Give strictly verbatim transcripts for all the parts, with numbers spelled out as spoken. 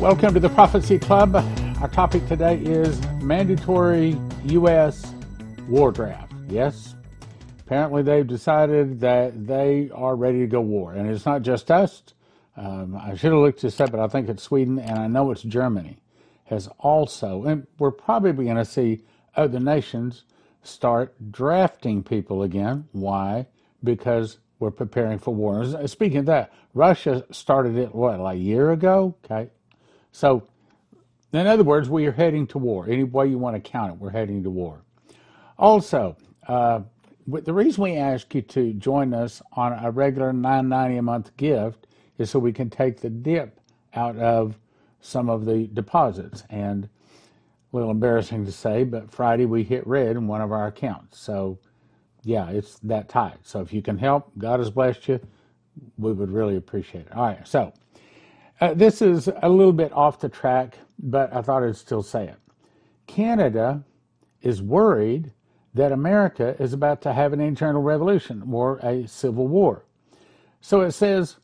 Welcome to the Prophecy Club. Our topic today is mandatory U S war draft. Yes, apparently they've decided that they are ready to go war. And it's not just us. Um, I should have looked this up, but I think it's Sweden, and I know it's Germany has also. And we're probably going to see other nations start drafting people again. Why? Because we're preparing for war. Speaking of that, Russia started it, what, like a year ago? Okay. So, in other words, we are heading to war. Any way you want to count it, we're heading to war. Also, uh, the reason we ask you to join us on a regular nine ninety a month gift is so we can take the dip out of some of the deposits. And a little embarrassing to say, but Friday we hit red in one of our accounts. So, yeah, it's that tight. So if you can help, God has blessed you, we would really appreciate it. All right, so uh, this is a little bit off the track, but I thought I'd still say it. Canada is worried that America is about to have an internal revolution or a civil war. So it says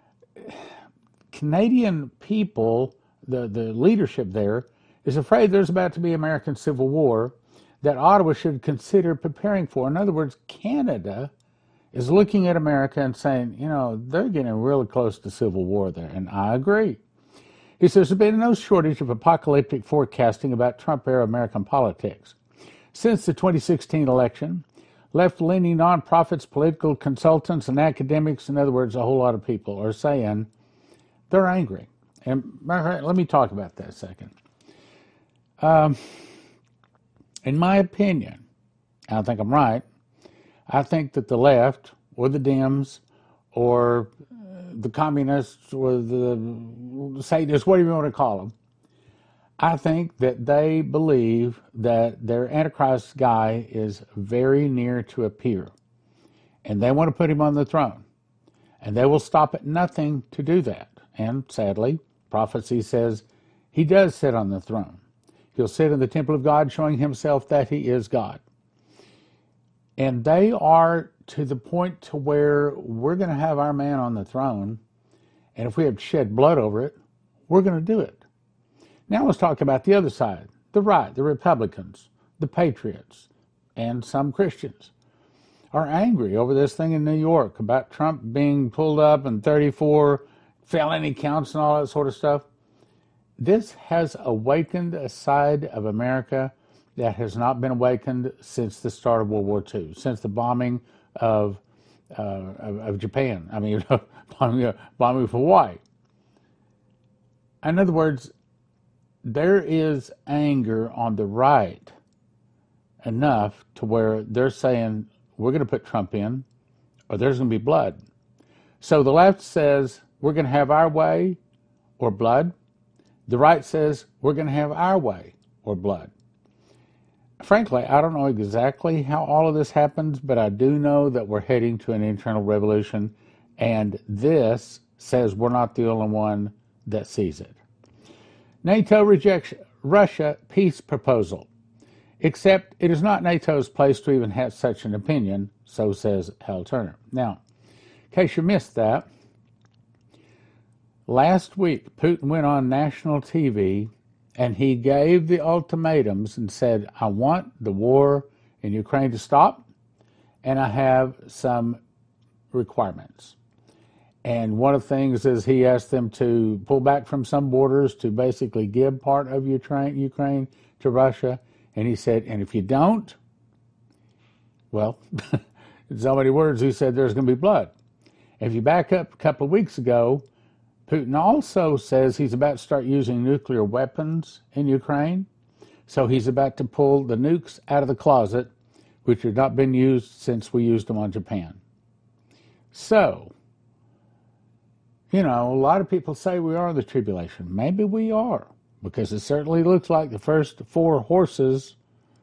Canadian people, the, the leadership there, is afraid there's about to be American civil war that Ottawa should consider preparing for. In other words, Canada is looking at America and saying, you know, they're getting really close to civil war there, and I agree. He says there's been no shortage of apocalyptic forecasting about Trump-era American politics. Since the twenty sixteen election, left-leaning nonprofits, political consultants, and academics, in other words, a whole lot of people, are saying they're angry. And let me talk about that a second. Um, in my opinion, I don't think I'm right, I think that the left, or the Dems, or the communists, or the Satanists, whatever you want to call them, I think that they believe that their Antichrist guy is very near to appear. And they want to put him on the throne. And they will stop at nothing to do that. And sadly, prophecy says he does sit on the throne. He'll sit in the temple of God, showing himself that he is God. And they are to the point to where we're going to have our man on the throne. And if we have to shed blood over it, we're going to do it. Now let's talk about the other side, the right, the Republicans, the patriots, and some Christians are angry over this thing in New York about Trump being pulled up and thirty-four felony counts and all that sort of stuff. This has awakened a side of America that has not been awakened since the start of World War Two, since the bombing of uh, of, of Japan. I mean, bombing, uh, bombing of Hawaii. In other words, there is anger on the right enough to where they're saying, we're going to put Trump in, or there's going to be blood. So the left says, we're going to have our way, or blood. The right says, we're going to have our way, or blood. Frankly, I don't know exactly how all of this happens, but I do know that we're heading to an internal revolution, and this says we're not the only one that sees it. NATO rejects Russia peace proposal, except it is not NATO's place to even have such an opinion, so says Hal Turner. Now, in case you missed that, last week Putin went on national T V and he gave the ultimatums and said, I want the war in Ukraine to stop, and I have some requirements. And one of the things is he asked them to pull back from some borders to basically give part of Ukraine, Ukraine to Russia. And he said, and if you don't, well, in so many words, he said there's going to be blood. If you back up a couple of weeks ago, Putin also says he's about to start using nuclear weapons in Ukraine. So he's about to pull the nukes out of the closet, which have not been used since we used them on Japan. So, you know, a lot of people say we are in the tribulation. Maybe we are, because it certainly looks like the first four horses,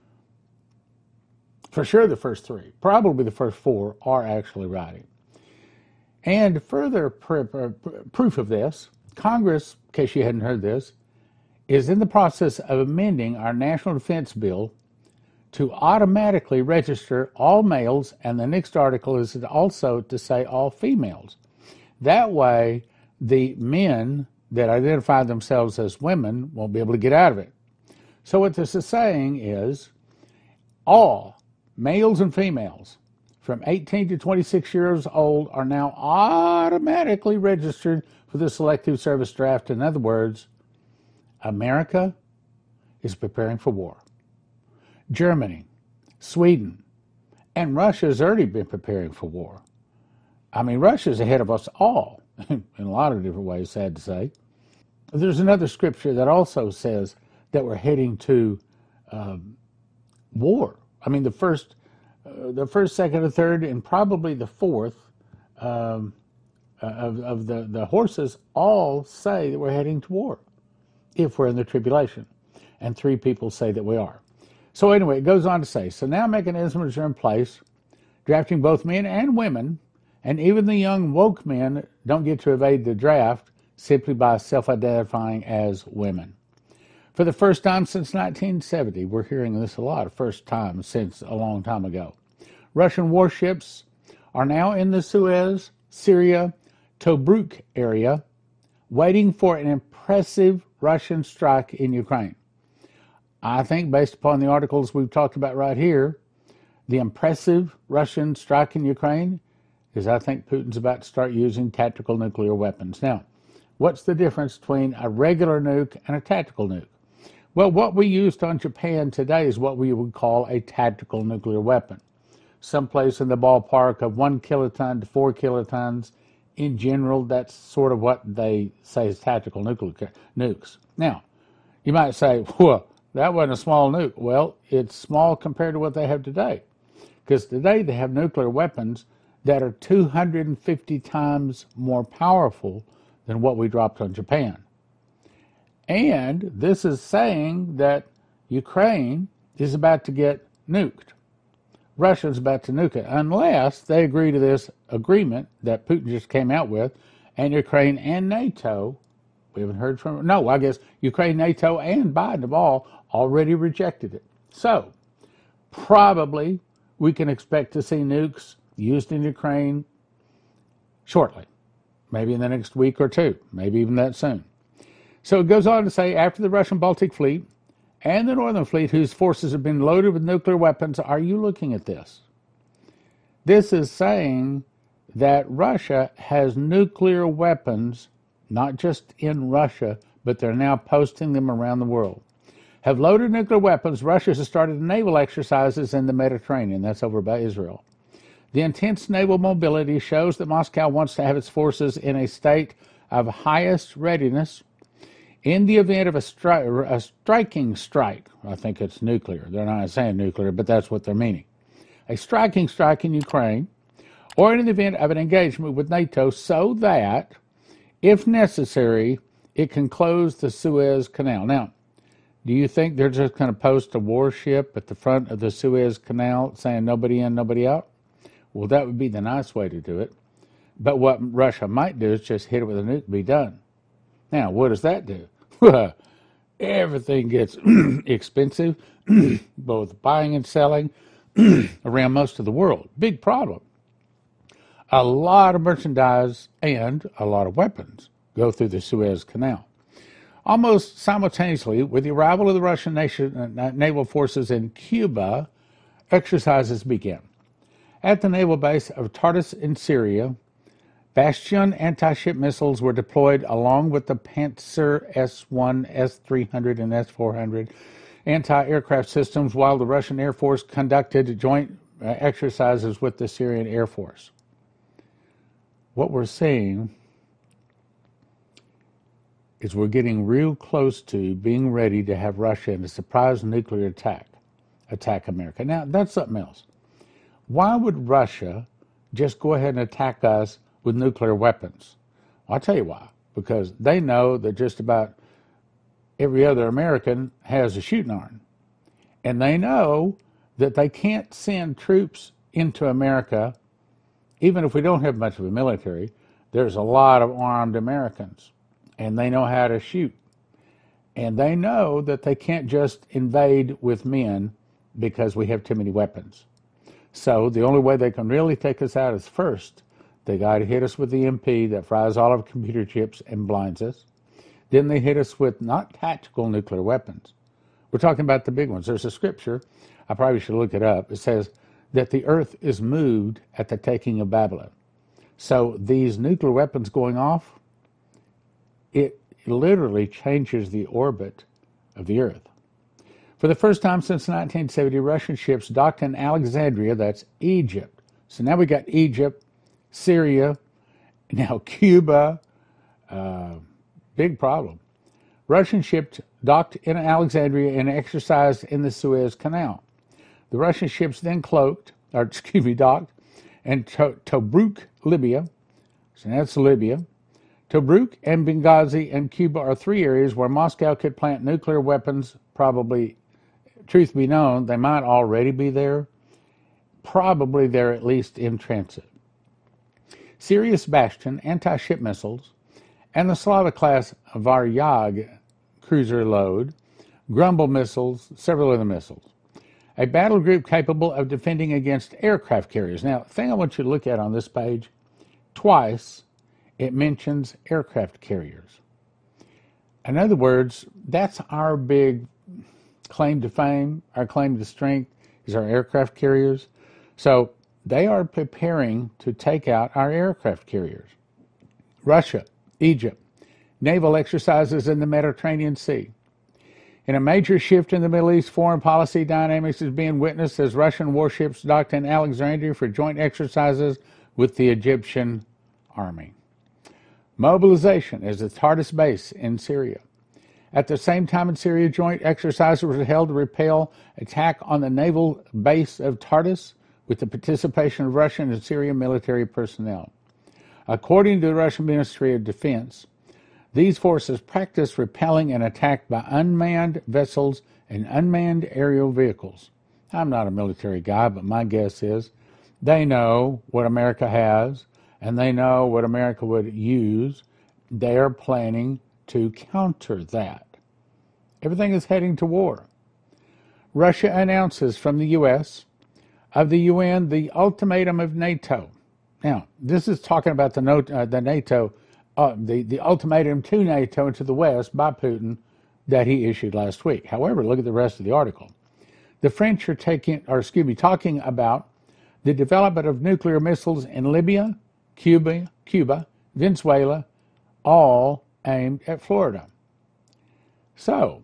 for sure the first three, probably the first four, are actually riding. And further pr- pr- proof of this, Congress, in case you hadn't heard this, is in the process of amending our National Defense Bill to automatically register all males, and the next article is also to say all females. That way, the men that identify themselves as women won't be able to get out of it. So what this is saying is all males and females from eighteen to twenty-six years old are now automatically registered for the Selective Service Draft. In other words, America is preparing for war. Germany, Sweden, and Russia has already been preparing for war. I mean, Russia's ahead of us all in a lot of different ways, sad to say. There's another scripture that also says that we're heading to um, war. I mean, the first, uh, the first, second, and third, and probably the fourth um, of, of the, the horses all say that we're heading to war if we're in the tribulation. And three people say that we are. So anyway, it goes on to say, so now mechanisms are in place, drafting both men and women, and even the young woke men don't get to evade the draft simply by self-identifying as women. For the first time since nineteen seventy, we're hearing this a lot, first time since a long time ago. Russian warships are now in the Suez, Syria, Tobruk area, waiting for an impressive Russian strike in Ukraine. I think based upon the articles we've talked about right here, the impressive Russian strike in Ukraine is I think Putin's about to start using tactical nuclear weapons. Now, what's the difference between a regular nuke and a tactical nuke? Well, what we used on Japan today is what we would call a tactical nuclear weapon. Someplace in the ballpark of one kiloton to four kilotons. In general, that's sort of what they say is tactical nuclear nukes. Now, you might say, well, that wasn't a small nuke. Well, it's small compared to what they have today. Because today they have nuclear weapons that are two hundred fifty times more powerful than what we dropped on Japan. And this is saying that Ukraine is about to get nuked. Russia's about to nuke it, unless they agree to this agreement that Putin just came out with, and Ukraine and NATO, we haven't heard from, no, I guess Ukraine, NATO, and Biden have all already rejected it. So, probably we can expect to see nukes used in Ukraine shortly, maybe in the next week or two, maybe even that soon. So it goes on to say, after the Russian Baltic Fleet and the Northern Fleet, whose forces have been loaded with nuclear weapons, are you looking at this? This is saying that Russia has nuclear weapons, not just in Russia, but they're now posting them around the world. Have loaded nuclear weapons. Russia has started naval exercises in the Mediterranean. That's over by Israel. The intense naval mobility shows that Moscow wants to have its forces in a state of highest readiness in the event of a, stri- a striking strike. I think it's nuclear. They're not saying nuclear, but that's what they're meaning. A striking strike in Ukraine, or in the event of an engagement with NATO, so that, if necessary, it can close the Suez Canal. Now, do you think they're just going to post a warship at the front of the Suez Canal saying nobody in, nobody out? Well, that would be the nice way to do it. But what Russia might do is just hit it with a nuke and be done. Now, what does that do? Everything gets expensive, both buying and selling, around most of the world. Big problem. A lot of merchandise and a lot of weapons go through the Suez Canal. Almost simultaneously, with the arrival of the Russian nation, uh, naval forces in Cuba, exercises began. At the naval base of Tartus in Syria, Bastion anti-ship missiles were deployed along with the Pantsir S one, S three hundred, and S four hundred anti-aircraft systems, while the Russian Air Force conducted joint uh, exercises with the Syrian Air Force. What we're seeing is we're getting real close to being ready to have Russia in a surprise nuclear attack, attack America. Now, that's something else. Why would Russia just go ahead and attack us with nuclear weapons? I'll tell you why. Because they know that just about every other American has a shooting iron. And they know that they can't send troops into America, even if we don't have much of a military. There's a lot of armed Americans, and they know how to shoot. And they know that they can't just invade with men because we have too many weapons. So the only way they can really take us out is first, they got to hit us with the E M P that fries all of our computer chips and blinds us. then they hit us with not tactical nuclear weapons. We're talking about the big ones. There's a scripture, I probably should look it up. It says that the earth is moved at the taking of Babylon. So these nuclear weapons going off, it literally changes the orbit of the earth. For the first time since nineteen seventy, Russian ships docked in Alexandria, that's Egypt. So now we got Egypt, Syria, now Cuba. Uh, big problem. Russian ships docked in Alexandria and exercised in the Suez Canal. The Russian ships then cloaked, or excuse me, docked in to- Tobruk, Libya. So that's Libya. Tobruk and Benghazi and Cuba are three areas where Moscow could plant nuclear weapons. Probably, truth be known, they might already be there. Probably they're at least in transit. Sirius Bastion anti-ship missiles and the Slava-class Varyag cruiser load, Grumble missiles, several other missiles. A battle group capable of defending against aircraft carriers. Now, the thing I want you to look at on this page, twice it mentions aircraft carriers. In other words, that's our big claim to fame, our claim to strength is our aircraft carriers. So they are preparing to take out our aircraft carriers. Russia, Egypt, naval exercises in the Mediterranean Sea. In a major shift in the Middle East, foreign policy dynamics is being witnessed as Russian warships docked in Alexandria for joint exercises with the Egyptian army. Mobilization is the Tartus base in Syria. At the same time in Syria, joint exercises were held to repel attack on the naval base of Tartus with the participation of Russian and Syrian military personnel. According to the Russian Ministry of Defense, these forces practice repelling an attack by unmanned vessels and unmanned aerial vehicles. I'm not a military guy, but my guess is they know what America has, and they know what America would use. They are planning to counter that. Everything is heading to war. Russia announces from the U S of the U N the ultimatum of NATO. Now, this is talking about the, uh, the NATO, uh, the, the ultimatum to NATO and to the West by Putin that he issued last week. However, look at the rest of the article. The French are taking, or excuse me, talking about the development of nuclear missiles in Libya, Cuba, Cuba, Venezuela, all aimed at Florida. So,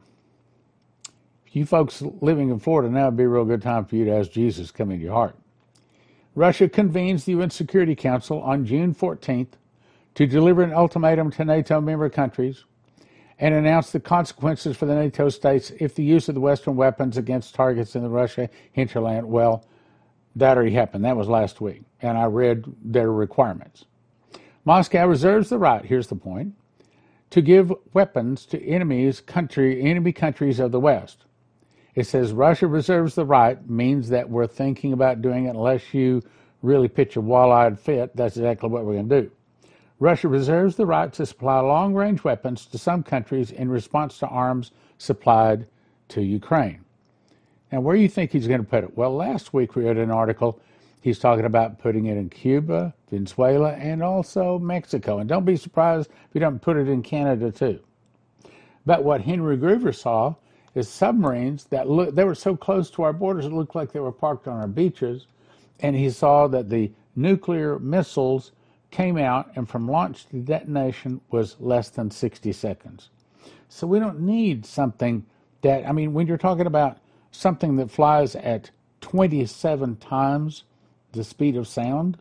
if you folks living in Florida now, would be a real good time for you to ask Jesus come into your heart. Russia convenes the U N Security Council on June fourteenth to deliver an ultimatum to NATO member countries and announce the consequences for the NATO states if the use of the Western weapons against targets in the Russia hinterland. Well, that already happened. That was last week, and I read their requirements. Moscow reserves the right, here's the point, to give weapons to enemies, country, enemy countries of the West. It says Russia reserves the right, means that we're thinking about doing it unless you really pitch a wall-eyed fit. That's exactly what we're going to do. Russia reserves the right to supply long-range weapons to some countries in response to arms supplied to Ukraine. Now, where do you think he's going to put it? Well, last week we read an article. He's talking about putting it in Cuba, Venezuela, and also Mexico. And don't be surprised if he doesn't put it in Canada, too. But what Henry Groover saw is submarines that look, they were so close to our borders, it looked like they were parked on our beaches. And he saw that the nuclear missiles came out, and from launch to detonation was less than sixty seconds. So we don't need something that, I mean, when you're talking about something that flies at twenty-seven times the speed of sound,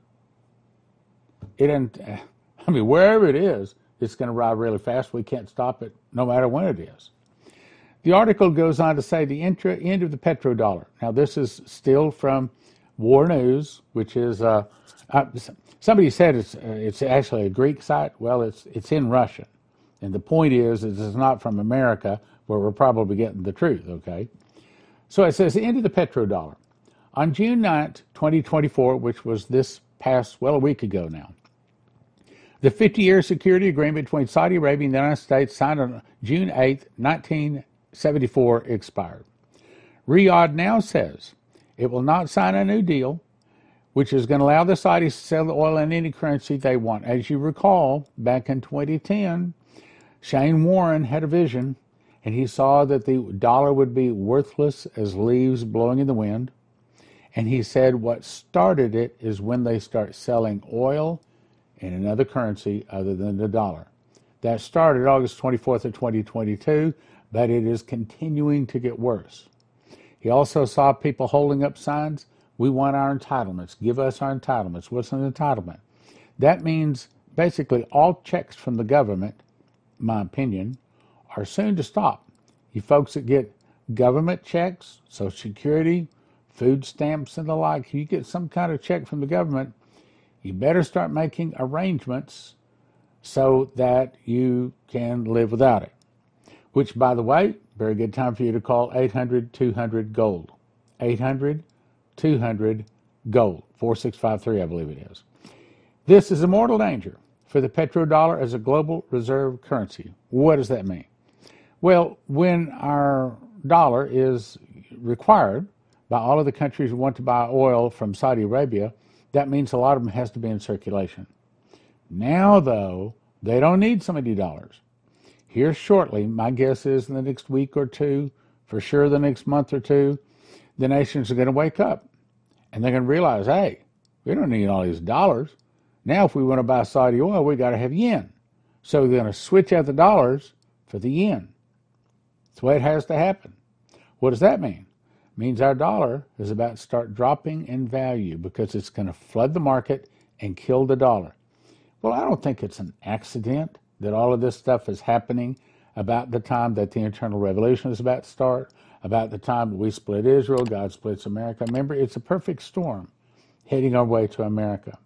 it doesn't, I mean, wherever it is, it's going to ride really fast. We can't stop it no matter when it is. The article goes on to say the intra, end of the petrodollar. Now, this is still from War News, which is, uh, uh, somebody said it's uh, it's actually a Greek site. Well, it's it's in Russian. And the point is, is it's not from America, where we're probably getting the truth, okay? So it says the end of the petrodollar. On June ninth, twenty twenty-four, which was this past, well, a week ago now, the fifty-year security agreement between Saudi Arabia and the United States signed on June eighth, nineteen seventy-four expired. Riyadh now says it will not sign a new deal, which is going to allow the Saudis to sell the oil in any currency they want. As you recall, back in twenty ten, Shane Warren had a vision, and he saw that the dollar would be worthless as leaves blowing in the wind. And he said what started it is when they start selling oil in another currency other than the dollar. That started August twenty-fourth of twenty twenty-two, but it is continuing to get worse. He also saw people holding up signs, "We want our entitlements. Give us our entitlements." What's an entitlement? That means basically all checks from the government, in my opinion, are soon to stop. You folks that get government checks, Social Security, food stamps, and the like, if you get some kind of check from the government, you better start making arrangements so that you can live without it. Which, by the way, very good time for you to call eight hundred two hundred GOLD. eight hundred two hundred GOLD. four six five three, I believe it is. This is a mortal danger for the petrodollar as a global reserve currency. What does that mean? Well, when our dollar is required by all of the countries who want to buy oil from Saudi Arabia, that means a lot of them has to be in circulation. Now, though, they don't need so many dollars. Here shortly, my guess is in the next week or two, for sure the next month or two, the nations are going to wake up. And they're going to realize, hey, we don't need all these dollars. Now, if we want to buy Saudi oil, we got to have yen. So they're going to switch out the dollars for the yen. That's the way it has to happen. What does that mean? It means our dollar is about to start dropping in value because it's going to flood the market and kill the dollar. Well, I don't think it's an accident that all of this stuff is happening about the time that the internal revolution is about to start, about the time that we split Israel, God splits America. Remember, it's a perfect storm heading our way to America.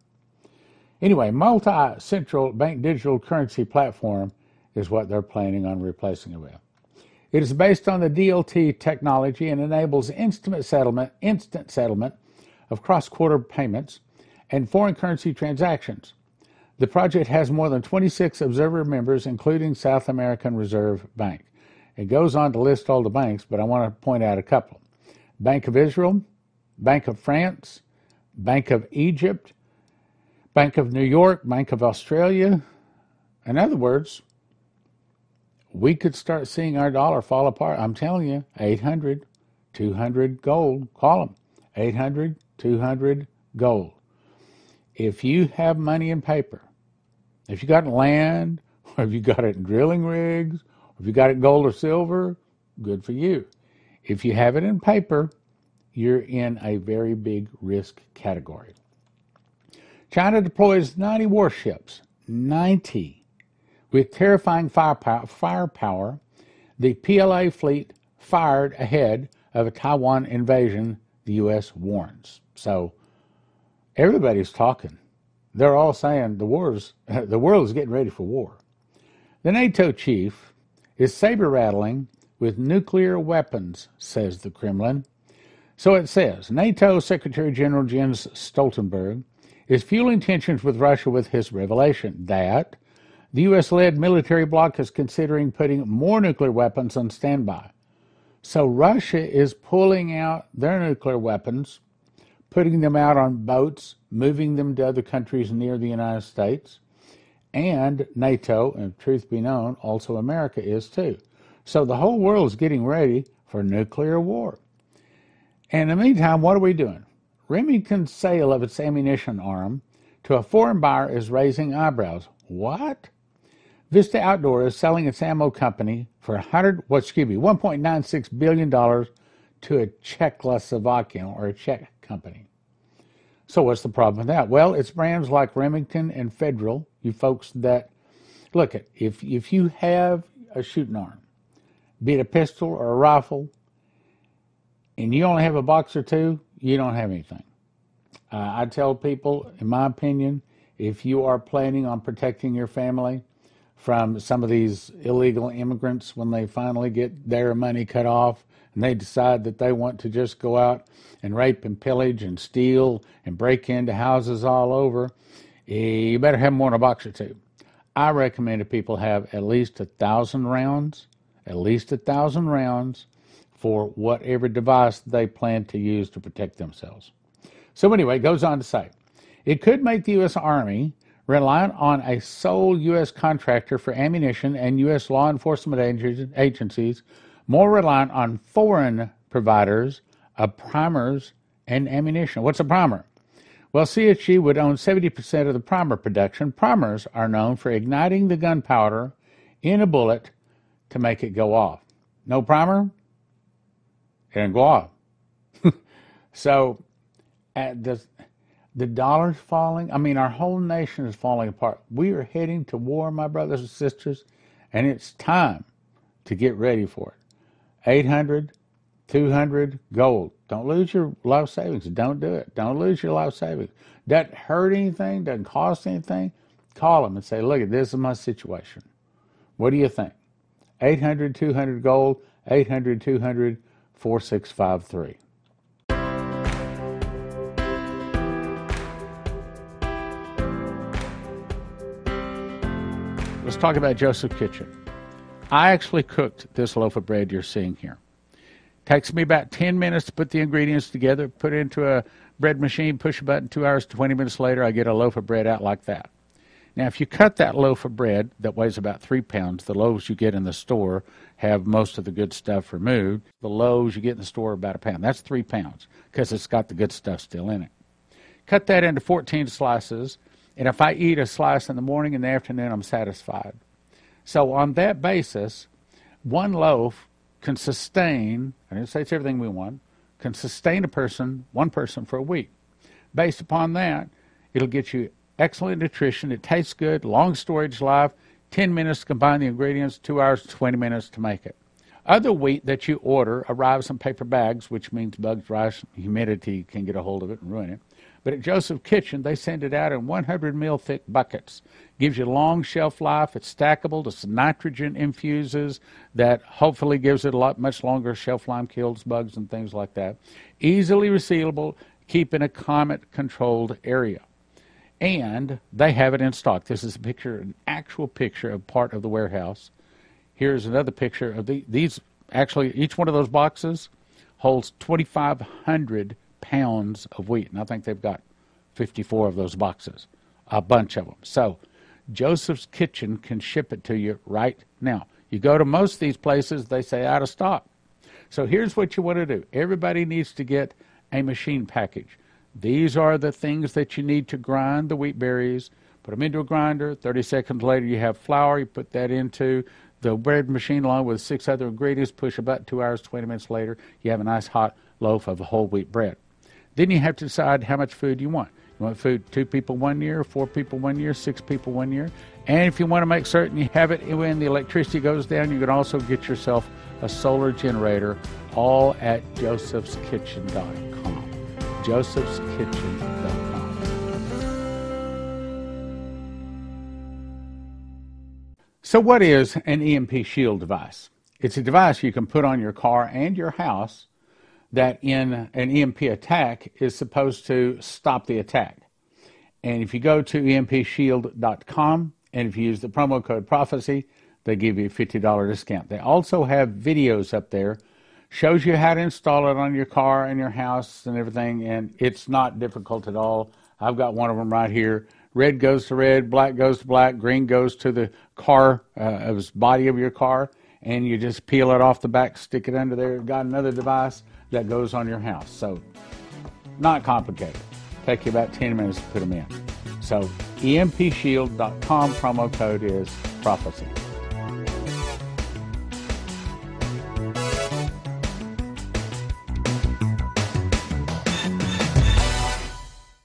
Anyway, multi-central bank digital currency platform is what they're planning on replacing it with. It is based on the D L T technology and enables instant settlement, instant settlement of cross-border payments and foreign currency transactions. The project has more than twenty-six observer members, including South American Reserve Bank. It goes on to list all the banks, but I want to point out a couple. Bank of Israel, Bank of France, Bank of Egypt, Bank of New York, Bank of Australia. In other words, we could start seeing our dollar fall apart. I'm telling you, eight hundred two hundred GOLD. Call them. eight hundred two hundred GOLD. If you have money in paper, if you got land, or if you got it in drilling rigs, or if you got it in gold or silver, good for you. If you have it in paper, you're in a very big risk category. China deploys ninety warships, ninety, with terrifying firepower. firepower. The P L A fleet fired ahead of a Taiwan invasion, the U S warns. So everybody's talking. They're all saying the war's, the world is getting ready for war. The NATO chief is saber-rattling with nuclear weapons, says the Kremlin. So it says, NATO Secretary General Jens Stoltenberg is fueling tensions with Russia with his revelation that the U S-led military bloc is considering putting more nuclear weapons on standby. So Russia is pulling out their nuclear weapons, putting them out on boats, moving them to other countries near the United States, and NATO, and truth be known, also America is too. So the whole world is getting ready for nuclear war. And in the meantime, what are we doing? Remington's sale of its ammunition arm to a foreign buyer is raising eyebrows. What? Vista Outdoor is selling its ammo company for one hundred, what, excuse me, one point nine six billion dollars to a Czechoslovakian or a Czech company. So what's the problem with that? Well, it's brands like Remington and Federal, you folks that, look, at if if you have a shooting arm, be it a pistol or a rifle, and you only have a box or two, you don't have anything. Uh, I tell people, in my opinion, if you are planning on protecting your family from some of these illegal immigrants when they finally get their money cut off and they decide that they want to just go out and rape and pillage and steal and break into houses all over, you better have more than a box or two. I recommend that people have at least a thousand rounds, at least a thousand rounds for whatever device they plan to use to protect themselves. So anyway, it goes on to say, it could make the U S Army reliant on a sole U S contractor for ammunition and U S law enforcement agencies more reliant on foreign providers of primers and ammunition. What's a primer? Well, C S G would own seventy percent of the primer production. Primers are known for igniting the gunpowder in a bullet to make it go off. No primer, it doesn't go off. So, at the, the dollar's falling. I mean, our whole nation is falling apart. We are heading to war, my brothers and sisters, and it's time to get ready for it. eight hundred, two hundred, gold. Don't lose your life savings. Don't do it. Don't lose your life savings. Doesn't hurt anything, doesn't cost anything. Call them and say, look, this is my situation. What do you think? eight hundred, two hundred, gold, eight hundred, two hundred, four six five three. Let's talk about Joseph Kitchen. I actually cooked this loaf of bread you're seeing here. Takes me about ten minutes to put the ingredients together, put it into a bread machine, push a button, two hours, twenty minutes later, I get a loaf of bread out like that. Now, if you cut that loaf of bread that weighs about three pounds, the loaves you get in the store have most of the good stuff removed. The loaves you get in the store are about a pound. That's three pounds because it's got the good stuff still in it. Cut that into fourteen slices, and if I eat a slice in the morning and the afternoon, I'm satisfied. So on that basis, one loaf can sustain, I didn't say it's everything we want, can sustain a person, one person for a week. Based upon that, it'll get you excellent nutrition. It tastes good, long storage life, ten minutes to combine the ingredients, two hours, twenty minutes to make it. Other wheat that you order arrives in paper bags, which means bugs, rice, humidity can get a hold of it and ruin it. But at Joseph Kitchen, they send it out in one hundred mil thick buckets. Gives you long shelf life. It's stackable. It's nitrogen infuses that hopefully gives it a lot much longer shelf life, kills bugs and things like that. Easily resealable, keep in a climate-controlled area. And they have it in stock. This is a picture, an actual picture of part of the warehouse. Here's another picture of the, these. Actually, each one of those boxes holds twenty-five hundred pounds of wheat, and I think they've got fifty-four of those boxes, a bunch of them. So Joseph's Kitchen can ship it to you right now. You go to most of these places, they say out of stock. So here's what you want to do. Everybody needs to get a machine package. These are the things that you need to grind the wheat berries. Put them into a grinder. thirty seconds later, you have flour. You put that into the bread machine along with six other ingredients. Push a button. Two hours, twenty minutes later, you have a nice hot loaf of whole wheat bread. Then you have to decide how much food you want. You want food two people one year, four people one year, six people one year. And if you want to make certain you have it when the electricity goes down, you can also get yourself a solar generator, all at josephs kitchen dot com. josephs kitchen dot com. So what is an E M P shield device? It's a device you can put on your car and your house that in an E M P attack is supposed to stop the attack. And if you go to E M P shield dot com and if you use the promo code prophecy, they give you a fifty dollars discount. They also have videos up there, shows you how to install it on your car and your house and everything, and it's not difficult at all. I've got one of them right here. Red goes to red, black goes to black, green goes to the car, uh, the body of your car, and you just peel it off the back, stick it under there. Got another device that goes on your house. So, not complicated. Take you about ten minutes to put them in. So, E M P shield dot com, promo code is prophecy.